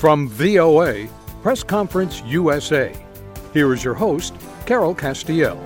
From VOA, Press Conference USA, here is your host, Carol Castiel.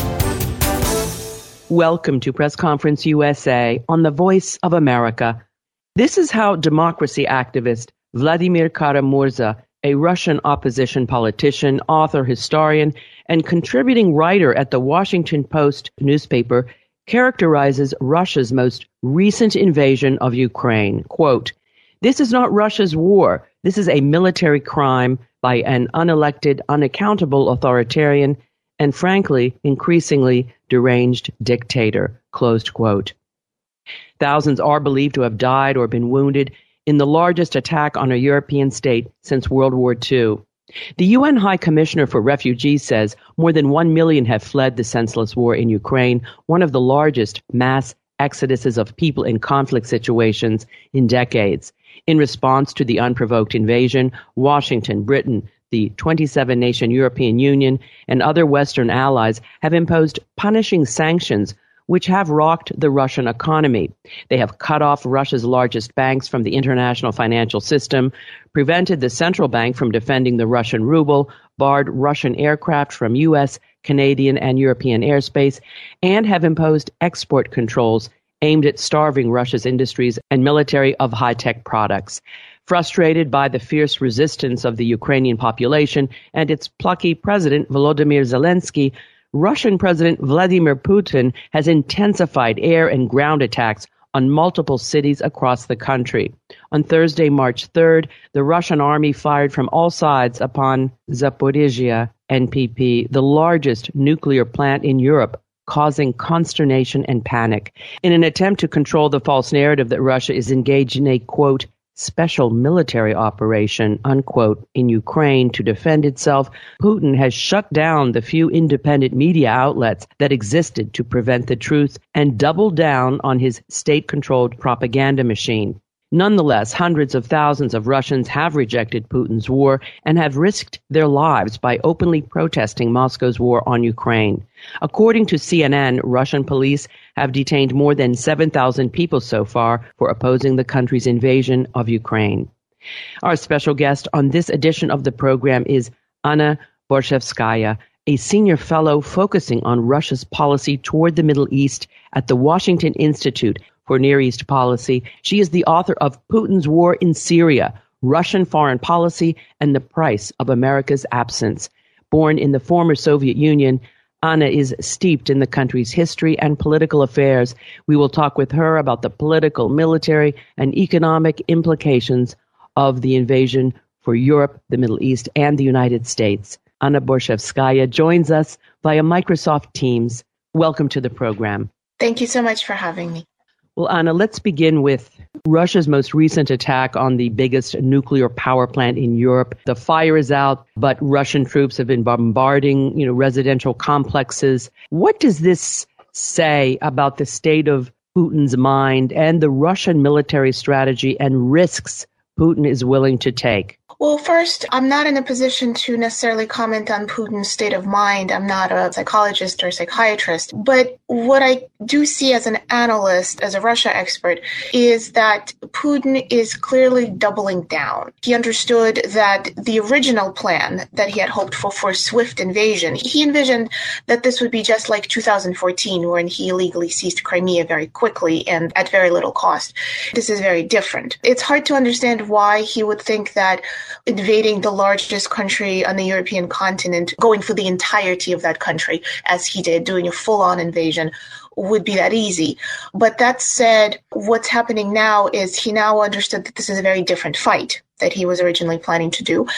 Welcome to Press Conference USA on the Voice of America. This is how democracy activist Vladimir Kara-Murza, a Russian opposition politician, author, historian, and contributing writer at the Washington Post newspaper, characterizes Russia's most recent invasion of Ukraine. Quote, "This is not Russia's war. This is a military crime by an unelected, unaccountable authoritarian and, frankly, increasingly deranged dictator." Closed quote. Thousands are believed to have died or been wounded in the largest attack on a European state since World War II. The UN High Commissioner for Refugees says more than 1 million have fled the senseless war in Ukraine, one of the largest mass exoduses of people in conflict situations in decades. In response to the unprovoked invasion, Washington, Britain, the 27-nation European Union, and other Western allies have imposed punishing sanctions which have rocked the Russian economy. They have cut off Russia's largest banks from the international financial system, prevented the central bank from defending the Russian ruble, barred Russian aircraft from U.S., Canadian, and European airspace, and have imposed export controls aimed at starving Russia's industries and military of high-tech products. Frustrated by the fierce resistance of the Ukrainian population and its plucky president, Volodymyr Zelensky, Russian President Vladimir Putin has intensified air and ground attacks on multiple cities across the country. On Thursday, March 3rd, the Russian army fired from all sides upon Zaporizhzhia NPP, the largest nuclear plant in Europe, causing consternation and panic. In an attempt to control the false narrative that Russia is engaged in a, quote, special military operation, unquote, in Ukraine to defend itself, Putin has shut down the few independent media outlets that existed to prevent the truth and doubled down on his state-controlled propaganda machine. Nonetheless, hundreds of thousands of Russians have rejected Putin's war and have risked their lives by openly protesting Moscow's war on Ukraine. According to CNN, Russian police have detained more than 7,000 people so far for opposing the country's invasion of Ukraine. Our special guest on this edition of the program is Anna Borshevskaya, a senior fellow focusing on Russia's policy toward the Middle East at the Washington Institute for Near East Policy. She is the author of Putin's War in Syria, Russian Foreign Policy and the Price of America's Absence. Born in the former Soviet Union, Anna is steeped in the country's history and political affairs. We will talk with her about the political, military, and economic implications of the invasion for Europe, the Middle East, and the United States. Anna Borshevskaya joins us via Microsoft Teams. Welcome to the program. Thank you so much for having me. Well, Anna, let's begin with Russia's most recent attack on the biggest nuclear power plant in Europe. The fire is out, but Russian troops have been bombarding, residential complexes. What does this say about the state of Putin's mind and the Russian military strategy and risks Putin is willing to take? Well, first, I'm not in a position to necessarily comment on Putin's state of mind. I'm not a psychologist or psychiatrist. But what I do see as an analyst, as a Russia expert, is that Putin is clearly doubling down. He understood that the original plan that he had hoped for a swift invasion, he envisioned that this would be just like 2014, when he illegally seized Crimea very quickly and at very little cost. This is very different. It's hard to understand why he would think that invading the largest country on the European continent, going for the entirety of that country, as he did, doing a full-on invasion, would be that easy. But that said, what's happening now is he now understood that this is a very different fight that he was originally planning to do.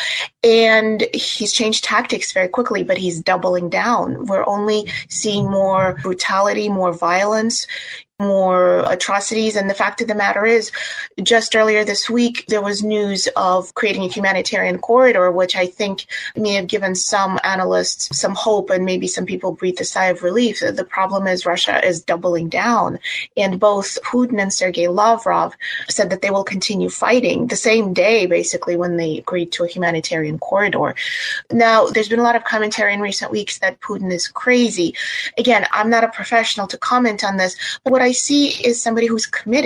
And he's changed tactics very quickly, but he's doubling down. We're only seeing more brutality, more violence, more atrocities. And the fact of the matter is, just earlier this week, there was news of creating a humanitarian corridor, which I think may have given some analysts some hope and maybe some people breathed a sigh of relief. The problem is Russia is doubling down. And both Putin and Sergei Lavrov said that they will continue fighting the same day, basically, when they agreed to a humanitarian corridor. Now, there's been a lot of commentary in recent weeks that Putin is crazy. Again, I'm not a professional to comment on this, but what I see is somebody who's committed,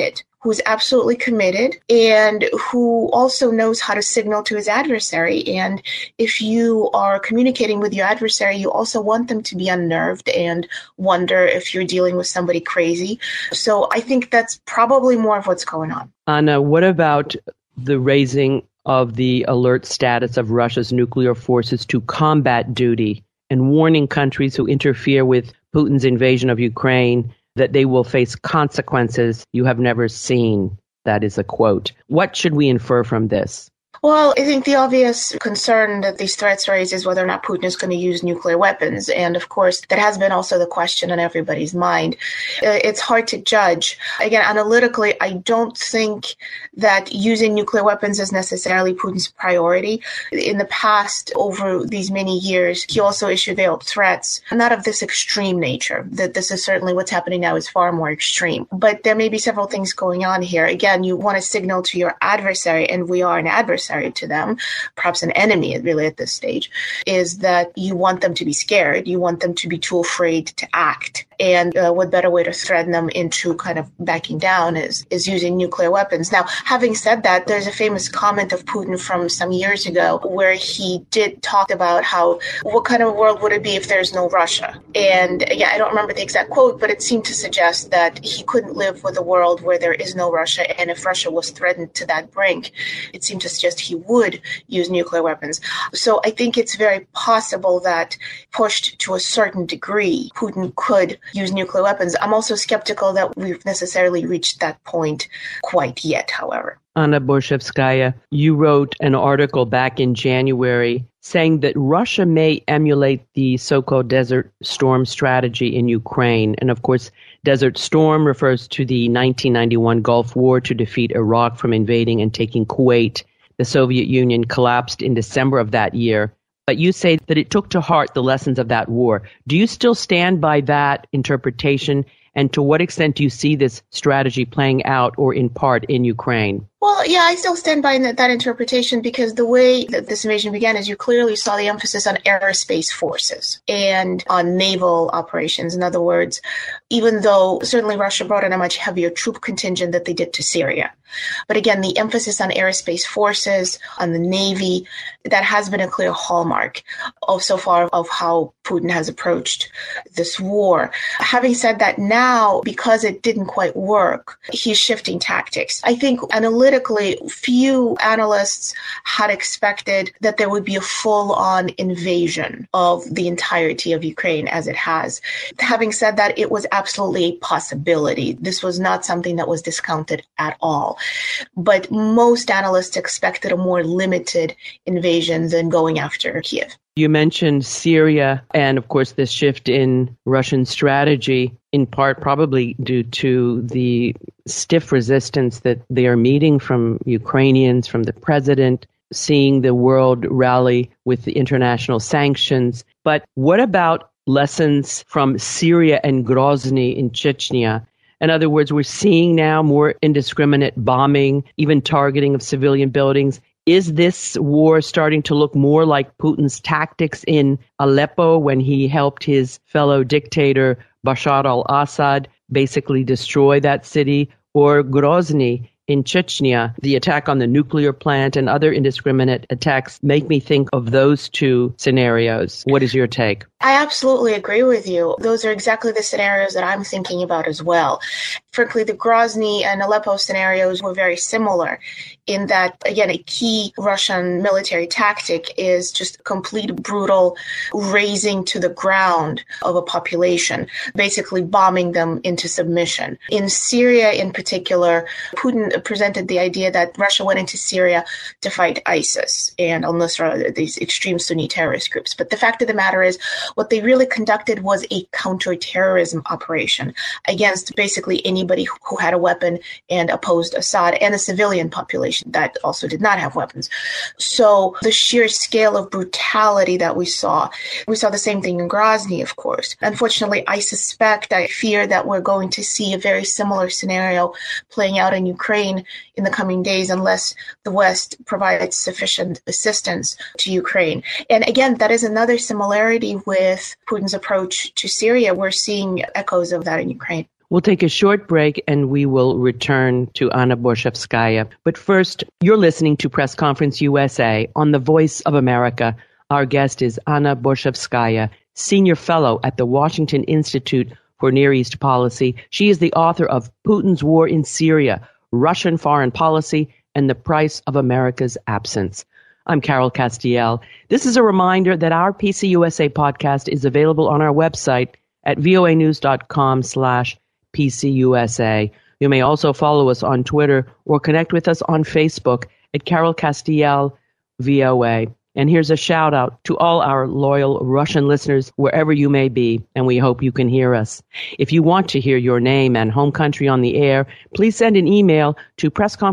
who's absolutely committed and who also knows how to signal to his adversary. And if you are communicating with your adversary, you also want them to be unnerved and wonder if you're dealing with somebody crazy. So I think that's probably more of what's going on. Anna, what about the raising of the alert status of Russia's nuclear forces to combat duty and warning countries who interfere with Putin's invasion of Ukraine that they will face consequences you have never seen? That is a quote. What should we infer from this? Well, I think the obvious concern that these threats raise is whether or not Putin is going to use nuclear weapons. And of course, that has been also the question on everybody's mind. It's hard to judge. Again, analytically, I don't think that using nuclear weapons is necessarily Putin's priority. In the past, over these many years, he also issued veiled threats, not of this extreme nature. That this is certainly what's happening now is far more extreme. But there may be several things going on here. Again, you want to signal to your adversary, and we are an adversary to them, perhaps an enemy really at this stage, is that you want them to be scared. You want them to be too afraid to act. And what better way to threaten them into kind of backing down is using nuclear weapons. Now, having said that, there's a famous comment of Putin from some years ago where he did talk about how, what kind of world would it be if there's no Russia? And yeah, I don't remember the exact quote, but it seemed to suggest that he couldn't live with a world where there is no Russia. And if Russia was threatened to that brink, it seemed to suggest he would use nuclear weapons. So I think it's very possible that pushed to a certain degree, Putin could use nuclear weapons. I'm also skeptical that we've necessarily reached that point quite yet, however. Anna Borshevskaya, you wrote an article back in January saying that Russia may emulate the so-called Desert Storm strategy in Ukraine. And of course, Desert Storm refers to the 1991 Gulf War to defeat Iraq from invading and taking Kuwait. The Soviet Union collapsed in December of that year. But you say that it took to heart the lessons of that war. Do you still stand by that interpretation? And to what extent do you see this strategy playing out or in part in Ukraine? Well, yeah, I still stand by that interpretation because the way that this invasion began is you clearly saw the emphasis on aerospace forces and on naval operations. In other words, even though certainly Russia brought in a much heavier troop contingent that they did to Syria. But again, the emphasis on aerospace forces, on the Navy, that has been a clear hallmark of so far of how Putin has approached this war. Having said that, now, because it didn't quite work, he's shifting tactics. I think analytically, few analysts had expected that there would be a full-on invasion of the entirety of Ukraine as it has. Having said that, it was absolutely a possibility. This was not something that was discounted at all. But most analysts expected a more limited invasion than going after Kiev. You mentioned Syria and, of course, this shift in Russian strategy, in part probably due to the stiff resistance that they are meeting from Ukrainians, from the president, seeing the world rally with the international sanctions. But what about lessons from Syria and Grozny in Chechnya? In other words, we're seeing now more indiscriminate bombing, even targeting of civilian buildings. Is this war starting to look more like Putin's tactics in Aleppo when he helped his fellow dictator Bashar al-Assad basically destroy that city, or Grozny in Chechnya? The attack on the nuclear plant and other indiscriminate attacks make me think of those two scenarios. What is your take? I absolutely agree with you. Those are exactly the scenarios that I'm thinking about as well. Frankly, the Grozny and Aleppo scenarios were very similar in that, again, a key Russian military tactic is just complete brutal razing to the ground of a population, basically bombing them into submission. In Syria in particular, Putin presented the idea that Russia went into Syria to fight ISIS and al-Nusra, these extreme Sunni terrorist groups. But the fact of the matter is, what they really conducted was a counterterrorism operation against basically anybody who had a weapon and opposed Assad, and a civilian population that also did not have weapons. So the sheer scale of brutality that we saw the same thing in Grozny, of course. Unfortunately, I fear that we're going to see a very similar scenario playing out in Ukraine in the coming days unless the West provides sufficient assistance to Ukraine. And again, that is another similarity with Putin's approach to Syria. We're seeing echoes of that in Ukraine. We'll take a short break and we will return to Anna Borshevskaya. But first, you're listening to Press Conference USA on the Voice of America. Our guest is Anna Borshevskaya, Senior Fellow at the Washington Institute for Near East Policy. She is the author of Putin's War in Syria, Russian Foreign Policy, and the Price of America's Absence. I'm Carol Castiel. This is a reminder that our PCUSA podcast is available on our website at voanews.com/PCUSA. You may also follow us on Twitter or connect with us on Facebook at Carol Castiel VOA. And here's a shout out to all our loyal Russian listeners wherever you may be, and we hope you can hear us. If you want to hear your name and home country on the air, please send an email to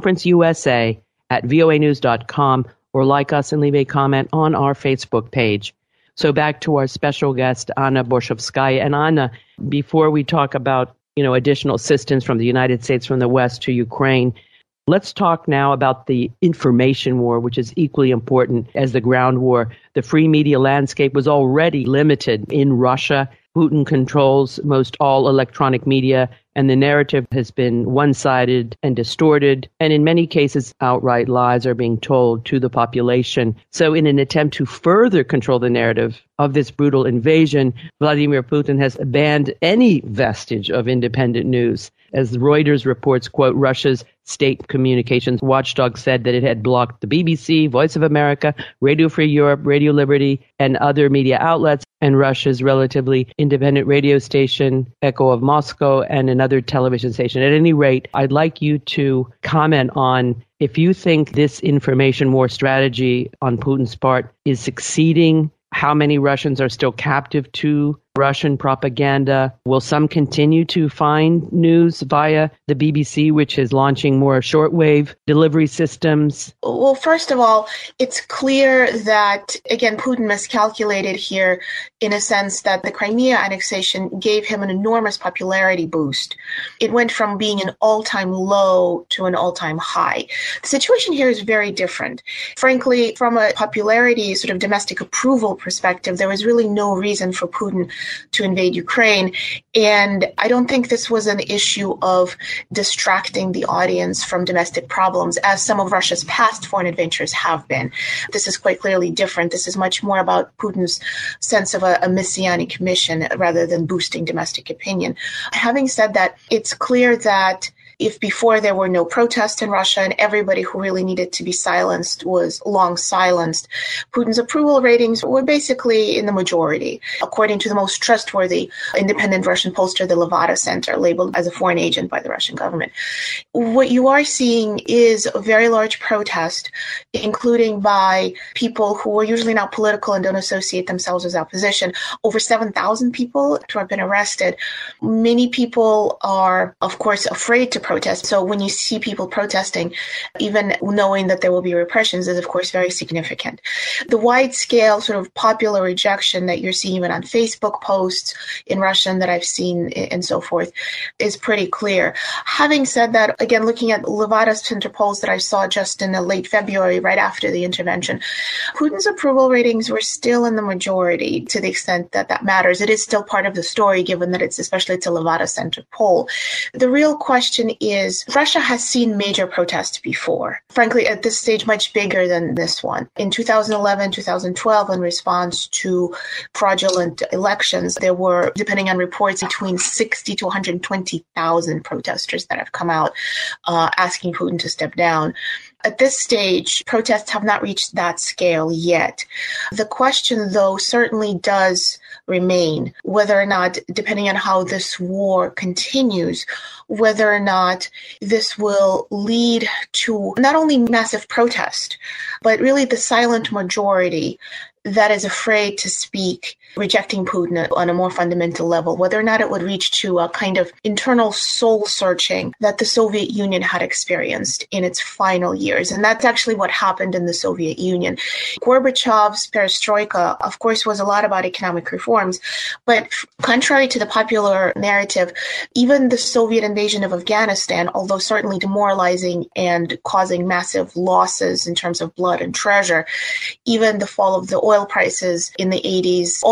pressconferenceusa@voanews.com or like us and leave a comment on our Facebook page. So back to our special guest, Anna Borshevskaya. And Anna, before we talk about, additional assistance from the United States from the West to Ukraine, let's talk now about the information war, which is equally important as the ground war. The free media landscape was already limited in Russia. Putin controls most all electronic media, and the narrative has been one-sided and distorted, and in many cases, outright lies are being told to the population. So in an attempt to further control the narrative of this brutal invasion, Vladimir Putin has banned any vestige of independent news. As Reuters reports, quote, Russia's state communications watchdog said that it had blocked the BBC, Voice of America, Radio Free Europe, Radio Liberty, and other media outlets, and Russia's relatively independent radio station, Echo of Moscow, and another television station. At any rate, I'd like you to comment on if you think this information war strategy on Putin's part is succeeding. How many Russians are still captive to Russian propaganda? Will some continue to find news via the BBC, which is launching more shortwave delivery systems? Well, first of all, it's clear that, again, Putin miscalculated here in a sense that the Crimea annexation gave him an enormous popularity boost. It went from being an all-time low to an all-time high. The situation here is very different. Frankly, from a popularity, sort of domestic approval perspective, there was really no reason for Putin to invade Ukraine. And I don't think this was an issue of distracting the audience from domestic problems, as some of Russia's past foreign adventures have been. This is quite clearly different. This is much more about Putin's sense of a messianic mission rather than boosting domestic opinion. Having said that, it's clear that if before there were no protests in Russia and everybody who really needed to be silenced was long silenced, Putin's approval ratings were basically in the majority, according to the most trustworthy independent Russian pollster, the Levada Center, labeled as a foreign agent by the Russian government. What you are seeing is a very large protest, including by people who are usually not political and don't associate themselves as opposition. Over 7,000 people who have been arrested. Many people are, of course, afraid to protest. So when you see people protesting, even knowing that there will be repressions is, of course, very significant. The wide-scale sort of popular rejection that you're seeing even on Facebook posts in Russian that I've seen and so forth is pretty clear. Having said that, again, looking at Levada Center polls that I saw just in the late February, right after the intervention, Putin's approval ratings were still in the majority to the extent that that matters. It is still part of the story, given that it's a Levada Center poll. The real question is, Russia has seen major protests before, frankly, at this stage, much bigger than this one. In 2011, 2012, in response to fraudulent elections, there were, depending on reports, between 60 to 120,000 protesters that have come out asking Putin to step down. At this stage, protests have not reached that scale yet. The question, though, certainly does remain whether or not, depending on how this war continues, whether or not this will lead to not only massive protest, but really the silent majority that is afraid to speak, rejecting Putin on a more fundamental level, whether or not it would reach to a kind of internal soul searching that the Soviet Union had experienced in its final years. And that's actually what happened in the Soviet Union. Gorbachev's perestroika, of course, was a lot about economic reforms, but contrary to the popular narrative, even the Soviet invasion of Afghanistan, although certainly demoralizing and causing massive losses in terms of blood and treasure, even the fall of the oil prices in the 80s, all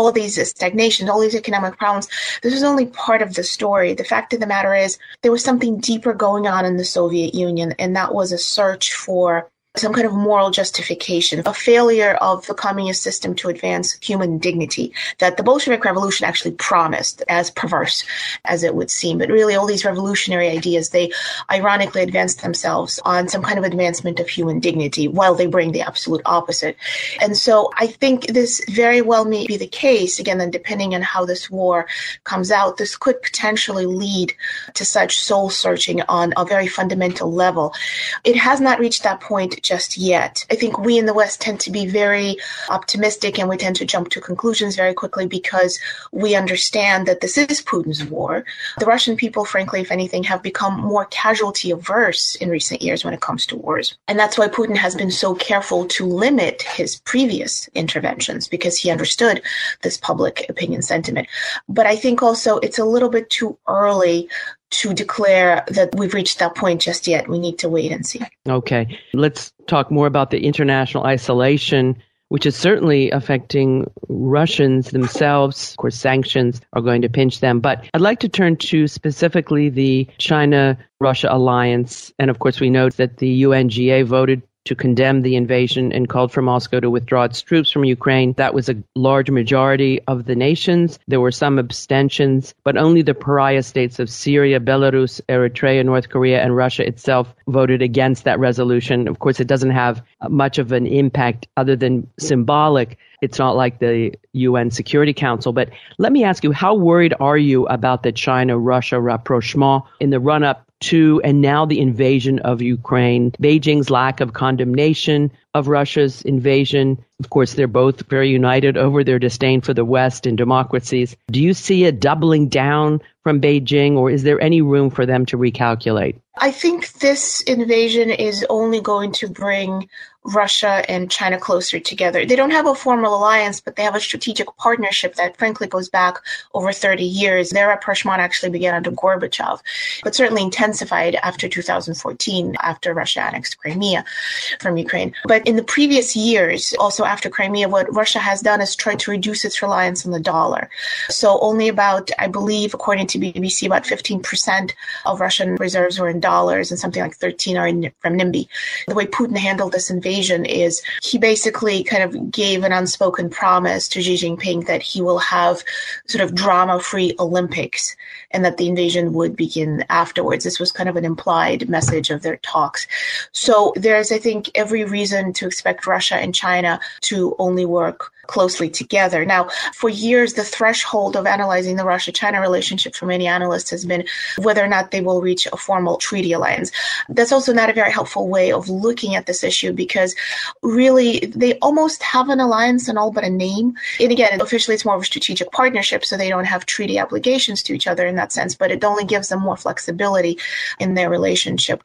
all these stagnations, all these economic problems, this is only part of the story. The fact of the matter is there was something deeper going on in the Soviet Union, and that was a search for some kind of moral justification, a failure of the communist system to advance human dignity that the Bolshevik Revolution actually promised, as perverse as it would seem. But really, all these revolutionary ideas, they ironically advance themselves on some kind of advancement of human dignity while they bring the absolute opposite. And so I think this very well may be the case. Again, then depending on how this war comes out, this could potentially lead to such soul searching on a very fundamental level. It has not reached that point just yet. I think we in the West tend to be very optimistic, and we tend to jump to conclusions very quickly because we understand that this is Putin's war. The Russian people, frankly, if anything, have become more casualty averse in recent years when it comes to wars. And that's why Putin has been so careful to limit his previous interventions, because he understood this public opinion sentiment. But I think also it's a little bit too early to declare that we've reached that point just yet. We need to wait and see. Okay. Let's talk more about the international isolation, which is certainly affecting Russians themselves. Of course, sanctions are going to pinch them. But I'd like to turn to specifically the China-Russia alliance. And of course, we know that the UNGA voted to condemn the invasion and called for Moscow to withdraw its troops from Ukraine. That was a large majority of the nations. There were some abstentions, but only the pariah states of Syria, Belarus, Eritrea, North Korea, and Russia itself voted against that resolution. Of course, it doesn't have much of an impact other than symbolic. It's not like the UN Security Council. But let me ask you, how worried are you about the China-Russia rapprochement in the run-up to and now the invasion of Ukraine, Beijing's lack of condemnation of Russia's invasion? Of course, they're both very united over their disdain for the West and democracies. Do you see a doubling down from Beijing, or is there any room for them to recalculate? I think this invasion is only going to bring Russia and China closer together. They don't have a formal alliance, but they have a strategic partnership that frankly goes back over 30 years. Their rapprochement actually began under Gorbachev, but certainly intensified after 2014, after Russia annexed Crimea from Ukraine. But in the previous years, also after Crimea, what Russia has done is tried to reduce its reliance on the dollar. So only about, I believe, according to BBC, about 15% of Russian reserves were in dollars and something like 13 are from NIMBY. The way Putin handled this invasion is he basically kind of gave an unspoken promise to Xi Jinping that he will have sort of drama-free Olympics and that the invasion would begin afterwards. This was kind of an implied message of their talks. So there's, I think, every reason to expect Russia and China to only work closely together. Now, for years, the threshold of analyzing the Russia-China relationship for many analysts has been whether or not they will reach a formal treaty alliance. That's also not a very helpful way of looking at this issue because really they almost have an alliance in all but a name. And again, officially it's more of a strategic partnership, so they don't have treaty obligations to each other in that sense, but it only gives them more flexibility in their relationship.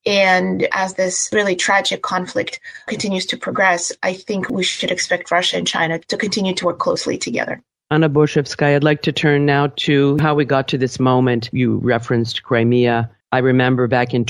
And as this really tragic conflict continues to progress, I think we should expect Russia and China to continue to work closely together. Anna Borshevskaya, I'd like to turn now to how we got to this moment. You referenced Crimea. I remember back in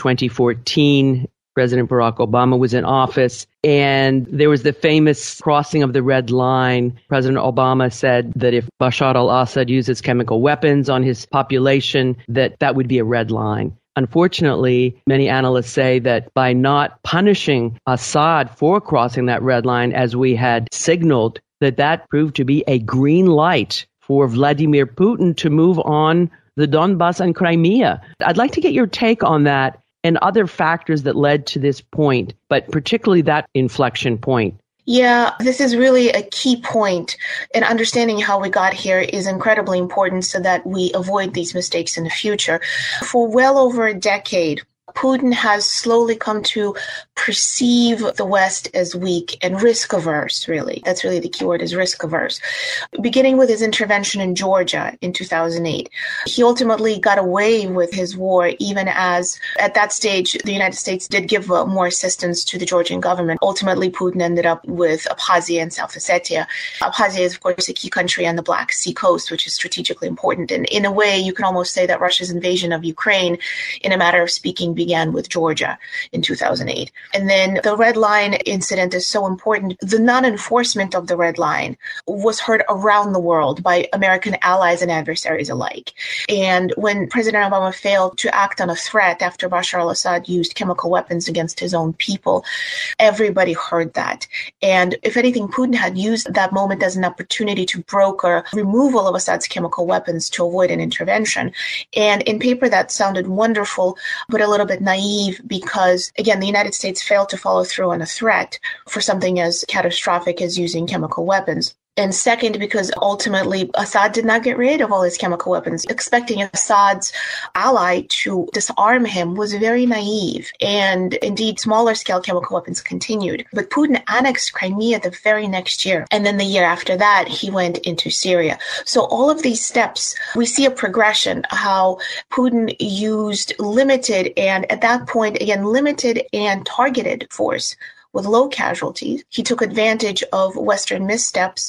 2014, President Barack Obama was in office, and there was the famous crossing of the red line. President Obama said that if Bashar al-Assad uses chemical weapons on his population, that would be a red line. Unfortunately, many analysts say that by not punishing Assad for crossing that red line, as we had signaled, that proved to be a green light for Vladimir Putin to move on the Donbass and Crimea. I'd like to get your take on that and other factors that led to this point, but particularly that inflection point. Yeah, this is really a key point, and understanding how we got here is incredibly important so that we avoid these mistakes in the future. For well over a decade, Putin has slowly come to perceive the West as weak and risk-averse, really. That's really the key word, is risk-averse. Beginning with his intervention in Georgia in 2008, he ultimately got away with his war, even as, at that stage, the United States did give more assistance to the Georgian government. Ultimately, Putin ended up with Abkhazia and South Ossetia. Abkhazia is, of course, a key country on the Black Sea coast, which is strategically important. And in a way, you can almost say that Russia's invasion of Ukraine, in a matter of speaking, began with Georgia in 2008. And then the Red Line incident is so important. The non-enforcement of the Red Line was heard around the world by American allies and adversaries alike. And when President Obama failed to act on a threat after Bashar al-Assad used chemical weapons against his own people, everybody heard that. And if anything, Putin had used that moment as an opportunity to broker removal of Assad's chemical weapons to avoid an intervention. And in paper, that sounded wonderful, but a little bit naive because, again, the United States failed to follow through on a threat for something as catastrophic as using chemical weapons. And second, because ultimately Assad did not get rid of all his chemical weapons. Expecting Assad's ally to disarm him was very naive. And indeed, smaller scale chemical weapons continued. But Putin annexed Crimea the very next year. And then the year after that, he went into Syria. So all of these steps, we see a progression, how Putin used limited and at that point, again, limited and targeted force with low casualties. He took advantage of Western missteps.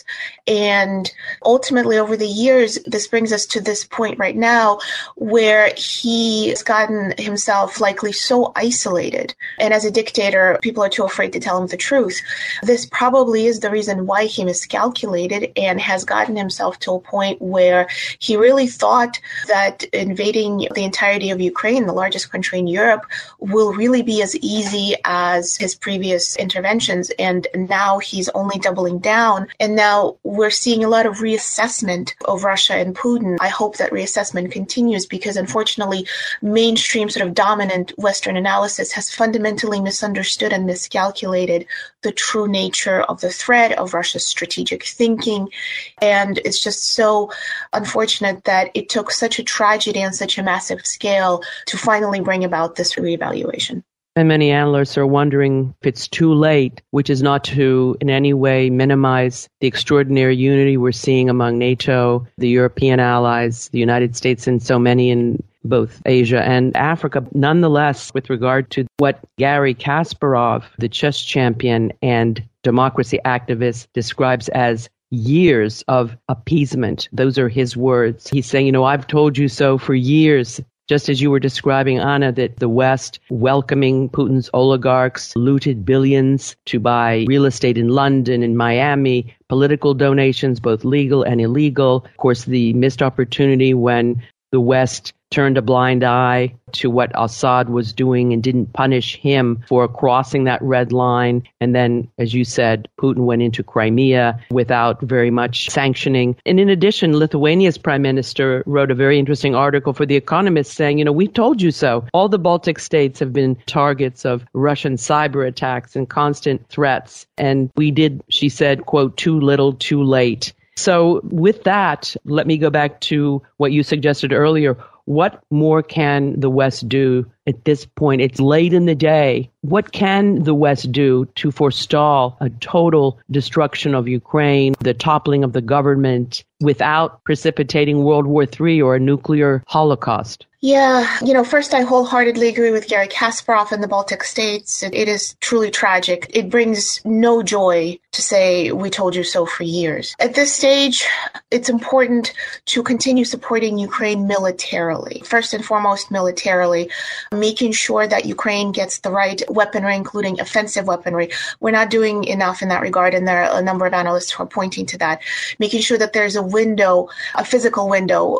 And ultimately, over the years, this brings us to this point right now where he has gotten himself likely so isolated. And as a dictator, people are too afraid to tell him the truth. This probably is the reason why he miscalculated and has gotten himself to a point where he really thought that invading the entirety of Ukraine, the largest country in Europe, will really be as easy as his previous interventions. And now he's only doubling down. And now we're seeing a lot of reassessment of Russia and Putin. I hope that reassessment continues because unfortunately, mainstream sort of dominant Western analysis has fundamentally misunderstood and miscalculated the true nature of the threat, of Russia's strategic thinking. And it's just so unfortunate that it took such a tragedy on such a massive scale to finally bring about this reevaluation. And many analysts are wondering if it's too late, which is not to in any way minimize the extraordinary unity we're seeing among NATO, the European allies, the United States, and so many in both Asia and Africa. Nonetheless, with regard to what Garry Kasparov, the chess champion and democracy activist, describes as years of appeasement, those are his words. He's saying, I've told you so for years. Just as you were describing, Anna, that the West welcoming Putin's oligarchs looted billions to buy real estate in London and Miami, political donations, both legal and illegal. Of course, the missed opportunity when the West turned a blind eye to what Assad was doing and didn't punish him for crossing that red line. And then, as you said, Putin went into Crimea without very much sanctioning. And in addition, Lithuania's prime minister wrote a very interesting article for The Economist saying, we told you so. All the Baltic states have been targets of Russian cyber attacks and constant threats. And we did, she said, quote, too little, too late. So with that, let me go back to what you suggested earlier. What more can the West do at this point? It's late in the day. What can the West do to forestall a total destruction of Ukraine, the toppling of the government, without precipitating World War III or a nuclear holocaust? Yeah, first, I wholeheartedly agree with Garry Kasparov and the Baltic states. It is truly tragic. It brings no joy to say we told you so for years. At this stage, it's important to continue supporting Ukraine militarily. First and foremost, militarily, making sure that Ukraine gets the right weaponry, including offensive weaponry. We're not doing enough in that regard, and there are a number of analysts who are pointing to that. Making sure that there's a window, a physical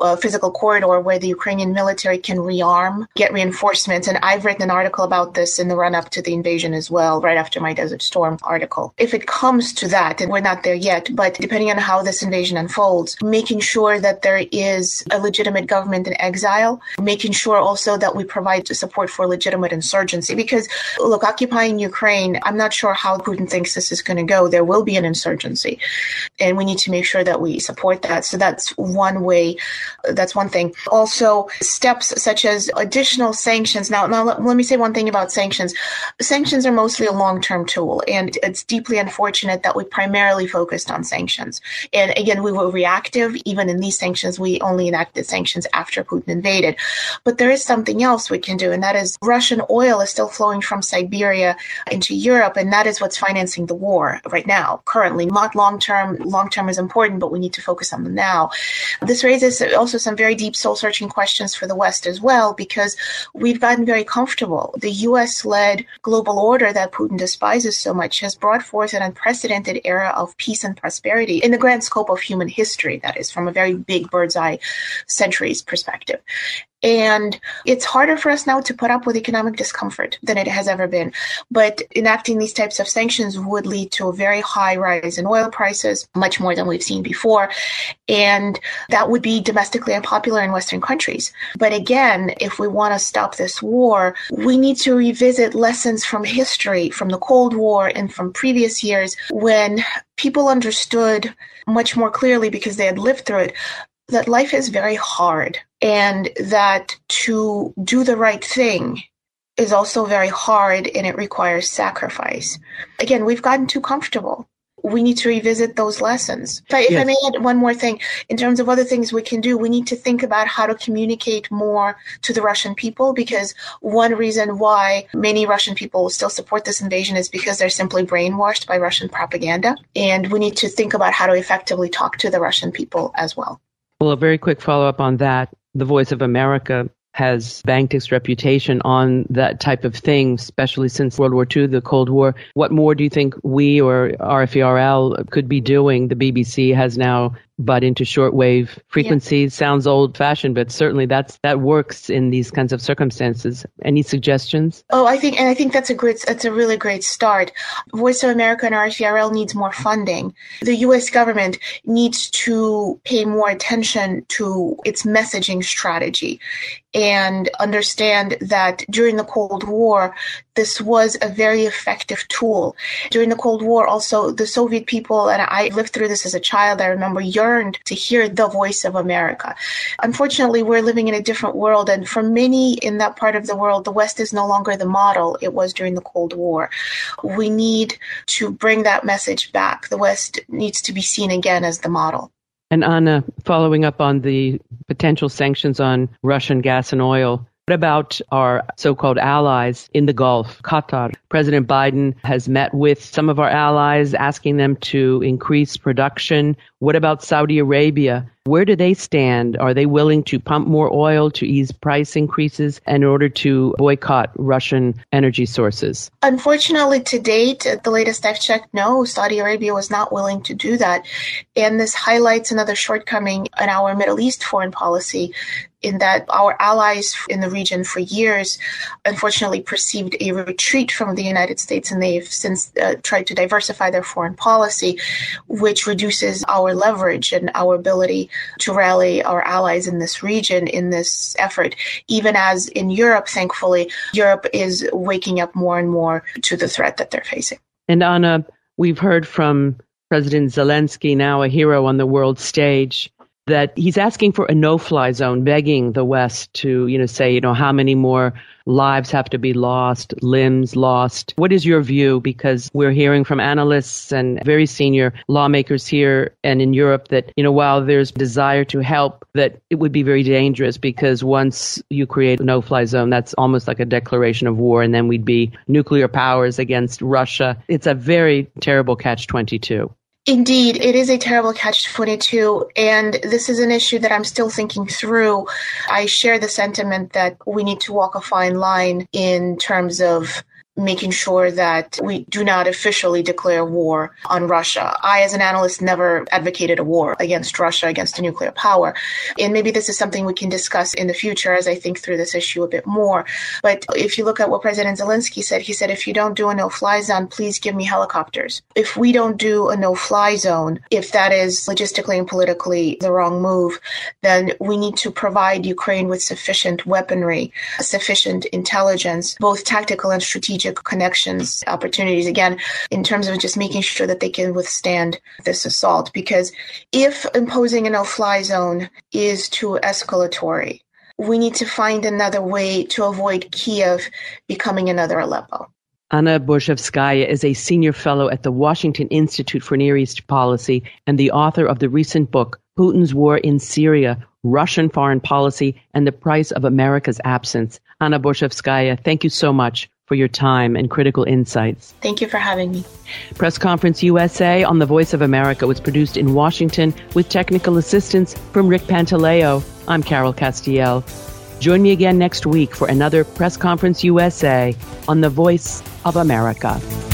corridor where the Ukrainian military can rearm, get reinforcements. And I've written an article about this in the run-up to the invasion as well, right after my Desert Storm article. If it comes to that, and we're not there yet, but depending on how this invasion unfolds, making sure that there is a legitimate government in exile, making sure also that we provide support for legitimate insurgency. Because, look, occupying Ukraine, I'm not sure how Putin thinks this is going to go. There will be an insurgency, and we need to make sure that we support that. So that's one way. That's one thing. Also, steps such as additional sanctions. Now let me say one thing about sanctions. Sanctions are mostly a long-term tool, and it's deeply unfortunate that we primarily focused on sanctions. And again, we were reactive. Even in these sanctions, we only enacted sanctions after Putin invaded. But there is something else we can do, and that is Russian oil is still flowing from Siberia into Europe, and that is what's financing the war right now, currently. Not long-term. Long-term is important, but we need to focus on the now. This raises also some very deep soul-searching questions for the West as well, because we've gotten very comfortable. The U.S.-led global order that Putin despises so much has brought forth an unprecedented era of peace and prosperity in the grand scope of human history, that is, from a very big bird's eye centuries perspective. And it's harder for us now to put up with economic discomfort than it has ever been. But enacting these types of sanctions would lead to a very high rise in oil prices, much more than we've seen before. And that would be domestically unpopular in Western countries. But again, if we want to stop this war, we need to revisit lessons from history, from the Cold War and from previous years, when people understood much more clearly, because they had lived through it, that life is very hard, and that to do the right thing is also very hard, and it requires sacrifice. Again, we've gotten too comfortable. We need to revisit those lessons. If I may add one more thing, in terms of other things we can do, we need to think about how to communicate more to the Russian people, because one reason why many Russian people still support this invasion is because they're simply brainwashed by Russian propaganda. And we need to think about how to effectively talk to the Russian people as well. Well, a very quick follow-up on that. The Voice of America has banked its reputation on that type of thing, especially since World War II, the Cold War. What more do you think we or RFERL could be doing? The BBC has now butt into shortwave frequencies. Yeah. Sounds old-fashioned, but certainly that works in these kinds of circumstances. Any suggestions? Oh, I think that's a really great start. Voice of America and RFERL needs more funding. The U.S. government needs to pay more attention to its messaging strategy and understand that during the Cold War, this was a very effective tool. During the Cold War, also, the Soviet people, and I lived through this as a child, I remember yearned to hear the voice of America. Unfortunately, we're living in a different world, and for many in that part of the world, the West is no longer the model it was during the Cold War. We need to bring that message back. The West needs to be seen again as the model. And Anna, following up on the potential sanctions on Russian gas and oil, what about our so-called allies in the Gulf, Qatar? President Biden has met with some of our allies, asking them to increase production. What about Saudi Arabia? Where do they stand? Are they willing to pump more oil to ease price increases in order to boycott Russian energy sources? Unfortunately, to date, the latest I've checked, no, Saudi Arabia was not willing to do that. And this highlights another shortcoming in our Middle East foreign policy, in that our allies in the region for years, unfortunately, perceived a retreat from the United States, and they've since tried to diversify their foreign policy, which reduces our leverage and our ability to rally our allies in this region in this effort, even as in Europe, thankfully, Europe is waking up more and more to the threat that they're facing. And Anna, we've heard from President Zelensky, now a hero on the world stage, that he's asking for a no-fly zone, begging the West to, say, how many more lives have to be lost, limbs lost. What is your view? Because we're hearing from analysts and very senior lawmakers here and in Europe that, while there's desire to help, that it would be very dangerous, because once you create a no-fly zone, that's almost like a declaration of war, and then we'd be nuclear powers against Russia. It's a very terrible catch-22. Indeed, it is a terrible catch-22, and this is an issue that I'm still thinking through. I share the sentiment that we need to walk a fine line in terms of making sure that we do not officially declare war on Russia. I, as an analyst, never advocated a war against Russia, against a nuclear power. And maybe this is something we can discuss in the future as I think through this issue a bit more. But if you look at what President Zelensky said, he said, if you don't do a no-fly zone, please give me helicopters. If we don't do a no-fly zone, if that is logistically and politically the wrong move, then we need to provide Ukraine with sufficient weaponry, sufficient intelligence, both tactical and strategic connections, opportunities, again, in terms of just making sure that they can withstand this assault. Because if imposing a no-fly zone is too escalatory, we need to find another way to avoid Kiev becoming another Aleppo. Anna Borshevskaya is a senior fellow at the Washington Institute for Near East Policy and the author of the recent book, Putin's War in Syria, Russian foreign policy and the price of America's absence. Anna Borshevskaya, thank you so much for your time and critical insights. Thank you for having me. Press Conference USA on the Voice of America was produced in Washington with technical assistance from Rick Pantaleo. I'm Carol Castiel. Join me again next week for another Press Conference USA on the Voice of America.